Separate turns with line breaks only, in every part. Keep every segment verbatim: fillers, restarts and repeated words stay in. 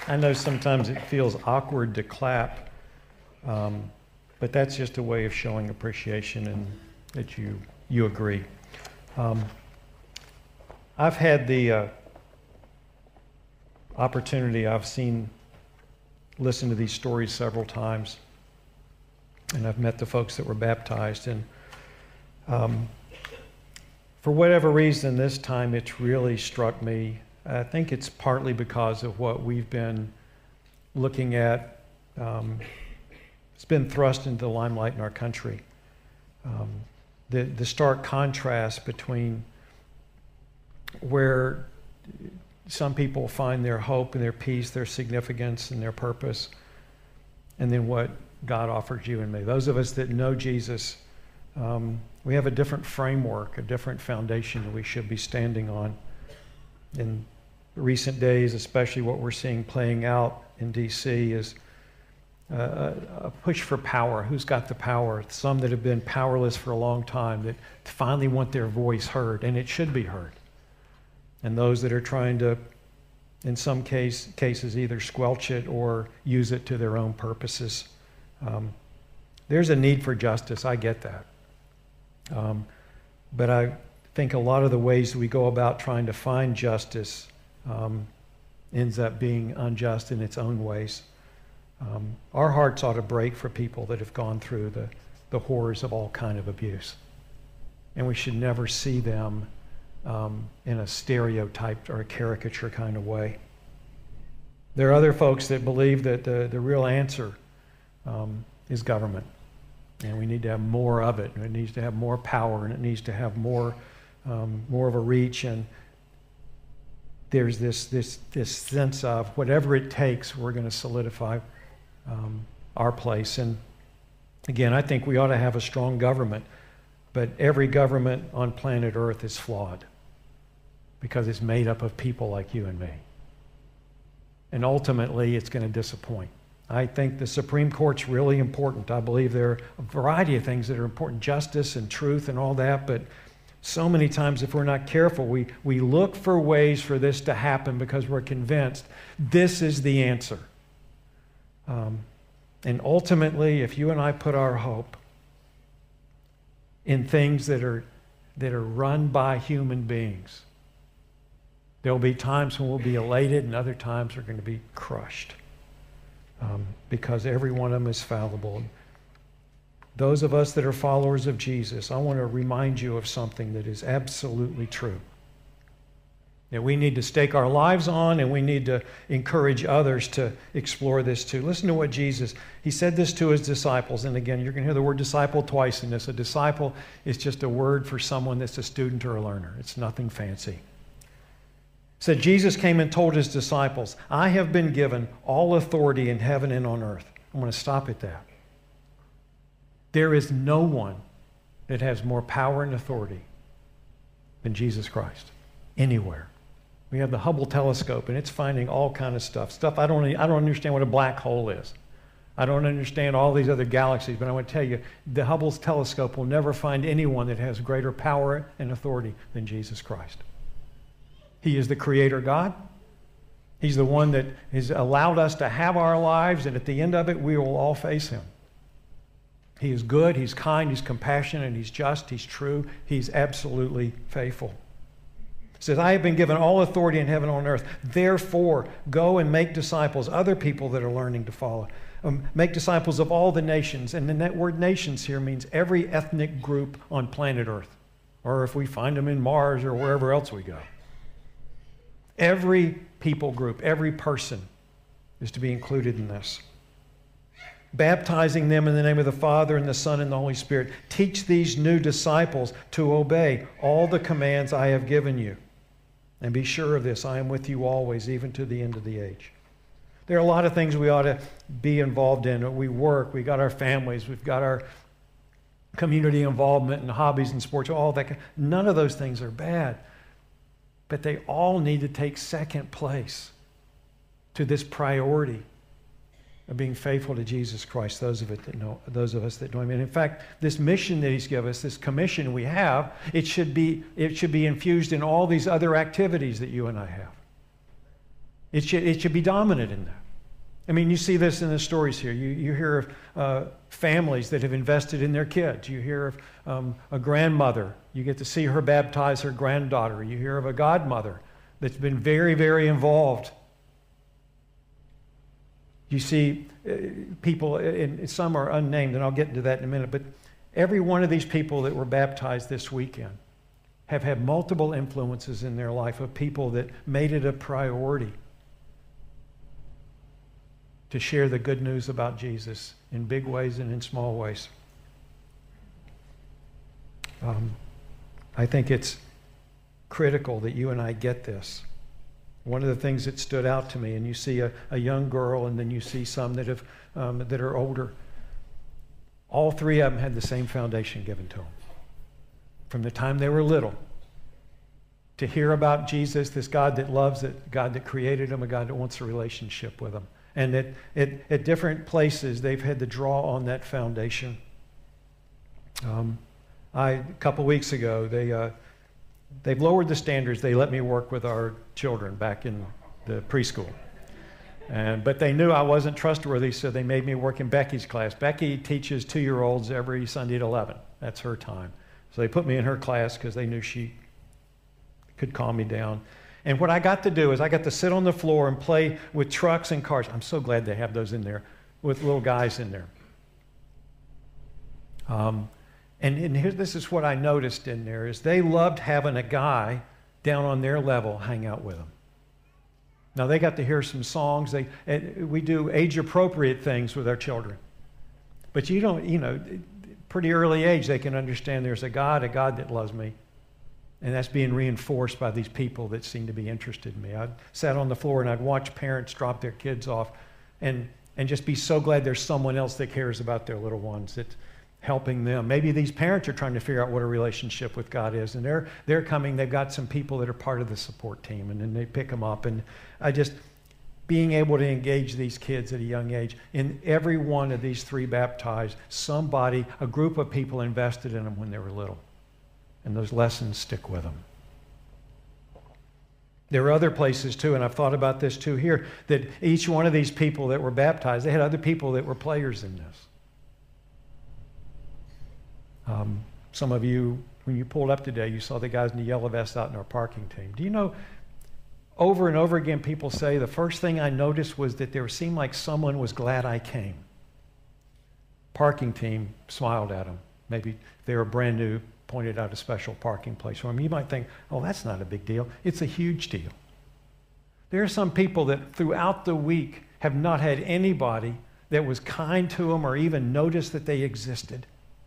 I know sometimes it feels awkward to clap, um, but that's just a way of showing appreciation and that you, you agree. Um, I've had the uh, opportunity, I've seen, listened to these stories several times, and I've met the folks that were baptized, and um, for whatever reason, this time it's really struck me. I think it's partly because of what we've been looking at. Um, it's been thrust into the limelight in our country. Um, the, the stark contrast between where some people find their hope and their peace, their significance and their purpose, and then what God offers you and me. Those of us that know Jesus, um, we have a different framework, a different foundation that we should be standing on. In recent days, especially what we're seeing playing out in D C is uh, a push for power. Who's got the power? Some that have been powerless for a long time that finally want their voice heard, and it should be heard. And those that are trying to, in some case, cases, either squelch it or use it to their own purposes. Um, there's a need for justice. I get that. Um, but I think a lot of the ways we go about trying to find justice um, ends up being unjust in its own ways. Um, our hearts ought to break for people that have gone through the, the horrors of all kind of abuse. And we should never see them um, in a stereotyped or a caricature kind of way. There are other folks that believe that the, the real answer um, is government. And we need to have more of it, and it needs to have more power, and it needs to have more, um, more of a reach. And there's this this this sense of whatever it takes, we're going to solidify um, our place. And again, I think we ought to have a strong government, but every government on planet Earth is flawed because it's made up of people like you and me. And ultimately, it's going to disappoint. I think the Supreme Court's really important. I believe there are a variety of things that are important, justice and truth and all that, but so many times if we're not careful, we, we look for ways for this to happen because we're convinced this is the answer. Um, and ultimately, if you and I put our hope in things that are, that are run by human beings, there'll be times when we'll be elated and other times we're going to be crushed. Um, because every one of them is fallible. Those of us that are followers of Jesus, I want to remind you of something that is absolutely true. That we need to stake our lives on, and we need to encourage others to explore this too. Listen to what Jesus, he said this to his disciples, and again, you're going to hear the word disciple twice in this. A disciple is just a word for someone that's a student or a learner. It's nothing fancy. Said Jesus came and told his disciples, I have been given all authority in heaven and on earth. I'm going to stop at that. There is no one that has more power and authority than Jesus Christ, anywhere. We have the Hubble telescope, and it's finding all kind of stuff. Stuff I don't, I don't understand what a black hole is. I don't understand all these other galaxies, but I want to tell you, the Hubble's telescope will never find anyone that has greater power and authority than Jesus Christ. He is the Creator God. He's the one that has allowed us to have our lives, and at the end of it, we will all face him. He is good, he's kind, he's compassionate, he's just, he's true, he's absolutely faithful. It says, I have been given all authority in heaven and on earth. Therefore, go and make disciples, other people that are learning to follow. Um, make disciples of all the nations. And the that word nations here means every ethnic group on planet Earth. Or if we find them in Mars or wherever else we go. Every people group, every person is to be included in this. Baptizing them in the name of the Father and the Son and the Holy Spirit. Teach these new disciples to obey all the commands I have given you. And be sure of this, I am with you always, even to the end of the age. There are a lot of things we ought to be involved in. We work, we got our families, we've got our community involvement and hobbies and sports, all that. None of those things are bad. But they all need to take second place to this priority of being faithful to Jesus Christ, those of it that know, those of us that know him. And in fact, this mission that he's given us, this commission we have, it should be, it should be infused in all these other activities that you and I have. It should, it should be dominant in that. I mean, you see this in the stories here. You, you hear of uh, families that have invested in their kids. You hear of um, a grandmother. You get to see her baptize her granddaughter. You hear of a godmother that's been very, very involved. You see uh, people, and some are unnamed, and I'll get into that in a minute, but every one of these people that were baptized this weekend have had multiple influences in their life of people that made it a priority to share the good news about Jesus in big ways and in small ways. Um, I think it's critical that you and I get this. One of the things that stood out to me, and you see a, a young girl, and then you see some that have um, that are older. All three of them had the same foundation given to them. From the time they were little, to hear about Jesus, this God that loves it, God that created them, a God that wants a relationship with them. And at, at, at different places, they've had to draw on that foundation. Um, I, a couple weeks ago, they, uh, they've lowered the standards. They let me work with our children back in the preschool. And, but they knew I wasn't trustworthy, so they made me work in Becky's class. Becky teaches two-year-olds every Sunday at eleven. That's her time. So they put me in her class because they knew she could calm me down. And what I got to do is I got to sit on the floor and play with trucks and cars. I'm so glad they have those in there, with little guys in there. Um, and and here, this is what I noticed in there, is they loved having a guy down on their level hang out with them. Now, they got to hear some songs. They, we do age-appropriate things with our children. But you don't, you know, pretty early age, they can understand there's a God, a God that loves me. And that's being reinforced by these people that seem to be interested in me. I sat on the floor and I'd watch parents drop their kids off and, and just be so glad there's someone else that cares about their little ones, that's helping them. Maybe these parents are trying to figure out what a relationship with God is, and they're, they're coming, they've got some people that are part of the support team, and then they pick them up. And I just, being able to engage these kids at a young age, in every one of these three baptized, somebody, a group of people invested in them when they were little. And those lessons stick with them. There are other places too, and I've thought about this too here, that each one of these people that were baptized, they had other people that were players in this. Um, some of you, when you pulled up today, you saw the guys in the yellow vests out in our parking team. Do you know, over and over again, people say the first thing I noticed was that there seemed like someone was glad I came. Parking team smiled at them. Maybe if they were brand new, pointed out a special parking place for them. You might think, oh, that's not a big deal. It's a huge deal. There are some people that throughout the week have not had anybody that was kind to them or even noticed that they existed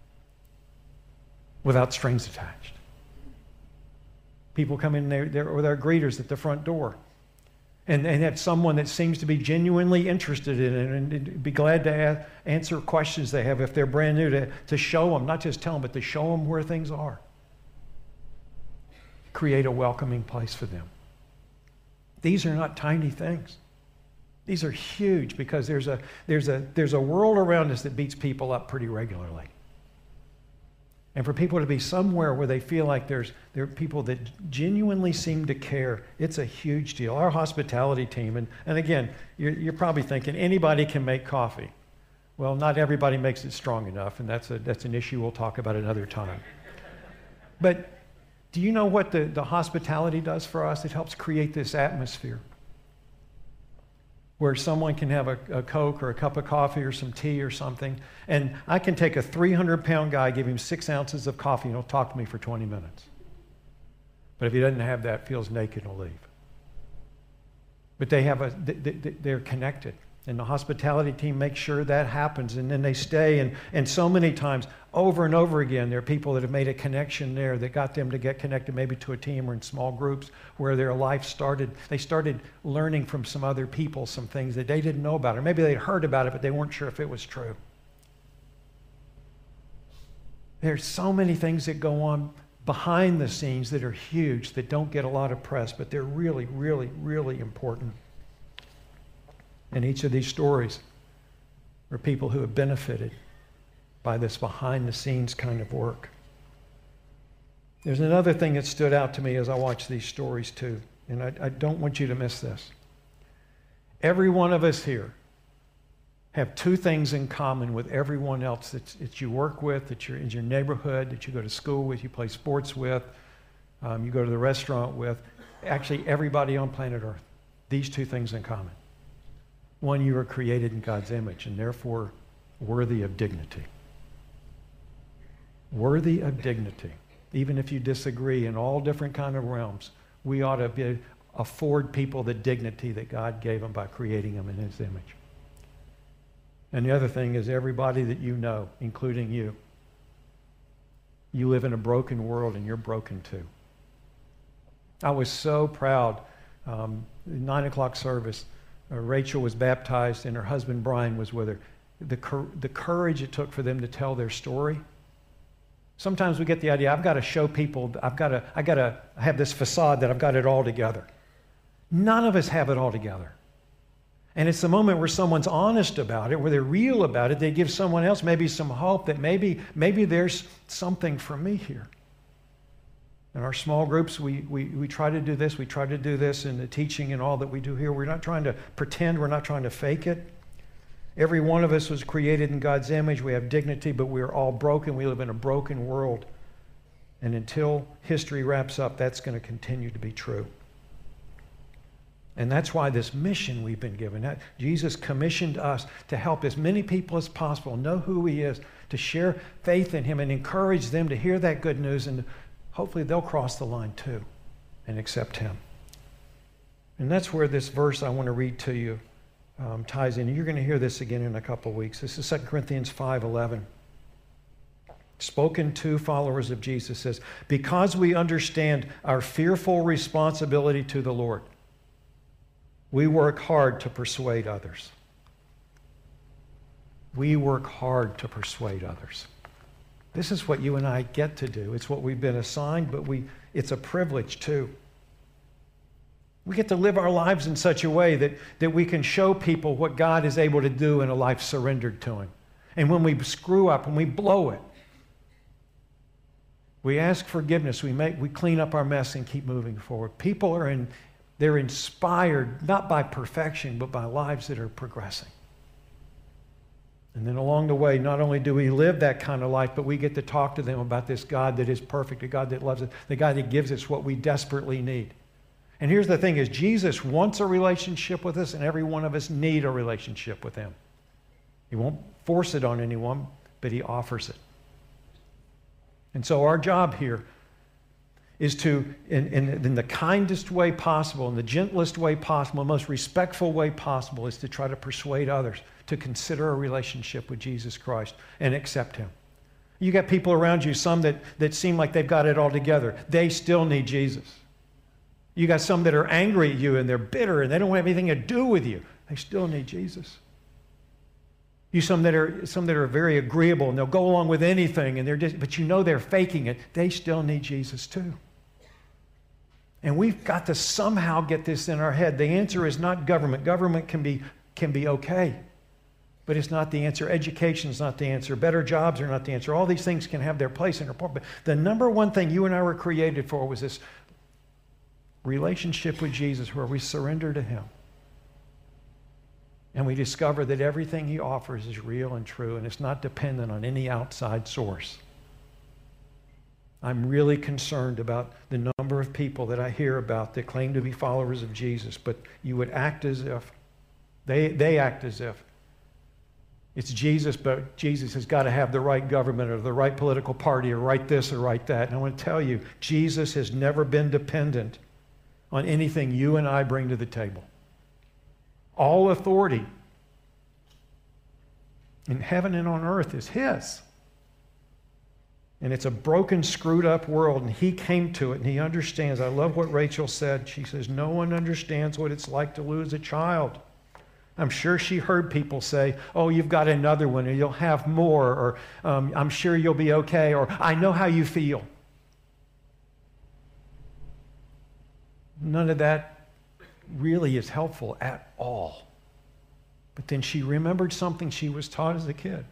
without strings attached. People come in there, there with our greeters at the front door and, and have someone that seems to be genuinely interested in it and, and be glad to a- answer questions they have if they're brand new, to, to show them, not just tell them, but to show them where things are. Create a welcoming place for them. These are not tiny things. These are huge, because there's a, there's a, there's a world around us that beats people up pretty regularly. And for people to be somewhere where they feel like there's there are people that genuinely seem to care, it's a huge deal. Our hospitality team, and, and again, you're, you're probably thinking anybody can make coffee. Well, not everybody makes it strong enough, and that's, a, that's an issue we'll talk about another time. But do you know what the, the hospitality does for us? It helps create this atmosphere where someone can have a, a Coke or a cup of coffee or some tea or something, and I can take a three hundred pound guy, give him six ounces of coffee, and he'll talk to me for twenty minutes. But if he doesn't have that, feels naked, he'll leave. But they have a, they, they, they're connected. And the hospitality team makes sure that happens, and then they stay. And, and so many times, over and over again, there are people that have made a connection there that got them to get connected maybe to a team or in small groups where their life started. They started learning from some other people some things that they didn't know about, or maybe they'd heard about it, but they weren't sure if it was true. There's so many things that go on behind the scenes that are huge, that don't get a lot of press, but they're really, really, really important. And each of these stories are people who have benefited by this behind-the-scenes kind of work. There's another thing that stood out to me as I watched these stories too, and I, I don't want you to miss this. Every one of us here have two things in common with everyone else that, that you work with, that you're in your neighborhood, that you go to school with, you play sports with, um, you go to the restaurant with. Actually, everybody on planet Earth. These two things in common. One, you were created in God's image and therefore worthy of dignity. Worthy of dignity. Even if you disagree in all different kind of realms, we ought to be, afford people the dignity that God gave them by creating them in His image. And the other thing is everybody that you know, including you, you live in a broken world and you're broken too. I was so proud. Um, nine o'clock service, uh, Rachel was baptized and her husband Brian was with her. The, cor- the courage it took for them to tell their story. Sometimes we get the idea, I've got to show people, I've got to, I got to have this facade that I've got it all together. None of us have it all together. And it's the moment where someone's honest about it, where they're real about it, they give someone else maybe some hope that maybe, maybe there's something for me here. In our small groups, we, we, we try to do this. We try to do this in the teaching and all that we do here. We're not trying to pretend. We're not trying to fake it. Every one of us was created in God's image. We have dignity, but we are all broken. We live in a broken world. And until history wraps up, that's going to continue to be true. And that's why this mission we've been given, that Jesus commissioned us to help as many people as possible know who He is, to share faith in Him and encourage them to hear that good news, and hopefully they'll cross the line too and accept Him. And that's where this verse I want to read to you um, ties in. You're going to hear this again in a couple of weeks. This is Second Corinthians five eleven. Spoken to followers of Jesus says, because we understand our fearful responsibility to the Lord, we work hard to persuade others. We work hard to persuade others. This is what you and I get to do. It's what we've been assigned, but we, it's a privilege too. We get to live our lives in such a way that, that we can show people what God is able to do in a life surrendered to Him. And when we screw up, when we blow it, we ask forgiveness, we make, we clean up our mess and keep moving forward. People are in, they're inspired not by perfection, but by lives that are progressing. And then along the way, not only do we live that kind of life, but we get to talk to them about this God that is perfect, a God that loves us, the God that gives us what we desperately need. And here's the thing is, Jesus wants a relationship with us, and every one of us need a relationship with Him. He won't force it on anyone, but He offers it. And so our job here is to, in, in, in the kindest way possible, in the gentlest way possible, most respectful way possible, is to try to persuade others to consider a relationship with Jesus Christ and accept Him. You got people around you, some that, that seem like they've got it all together. They still need Jesus. You got some that are angry at you and they're bitter and they don't have anything to do with you. They still need Jesus. You some that are some that are very agreeable and they'll go along with anything and they're just, but you know they're faking it. They still need Jesus too. And we've got to somehow get this in our head. The answer is not government. Government can be can be okay, but it's not the answer. Education is not the answer. Better jobs are not the answer. All these things can have their place in our part, but the number one thing you and I were created for was this relationship with Jesus where we surrender to Him. And we discover that everything He offers is real and true, and it's not dependent on any outside source. I'm really concerned about the number of people that I hear about that claim to be followers of Jesus, but you would act as if, they, they act as if it's Jesus, but Jesus has got to have the right government or the right political party or right this or right that. And I want to tell you, Jesus has never been dependent on anything you and I bring to the table. All authority in heaven and on earth is His. And it's a broken, screwed up world, and He came to it, and He understands. I love what Rachel said. She says, no one understands what it's like to lose a child. I'm sure she heard people say, oh, you've got another one, or you'll have more, or um, I'm sure you'll be okay, or I know how you feel. None of that really is helpful at all. But then she remembered something she was taught as a kid.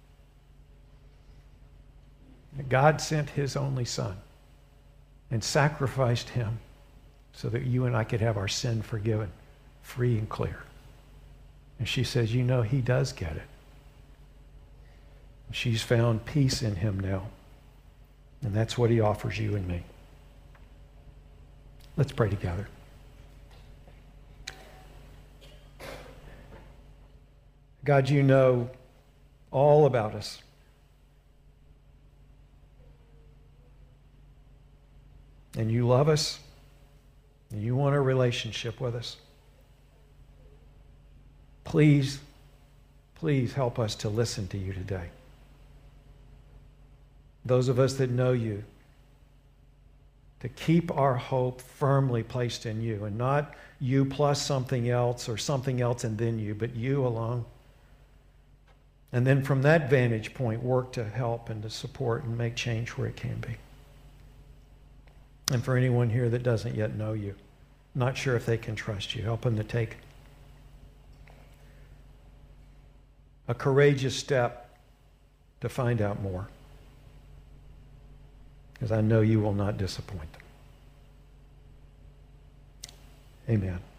That God sent His only Son and sacrificed Him so that you and I could have our sin forgiven, free and clear. And she says, you know, he does get it. She's found peace in him now. And that's what he offers you and me. Let's pray together. God, you know all about us. And you love us. And you want a relationship with us. Please, please help us to listen to you today. Those of us that know you, to keep our hope firmly placed in you, and not you plus something else or something else and then you, but you alone. And then from that vantage point, work to help and to support and make change where it can be. And for anyone here that doesn't yet know you, not sure if they can trust you, help them to take a courageous step to find out more. Because I know you will not disappoint them. Amen.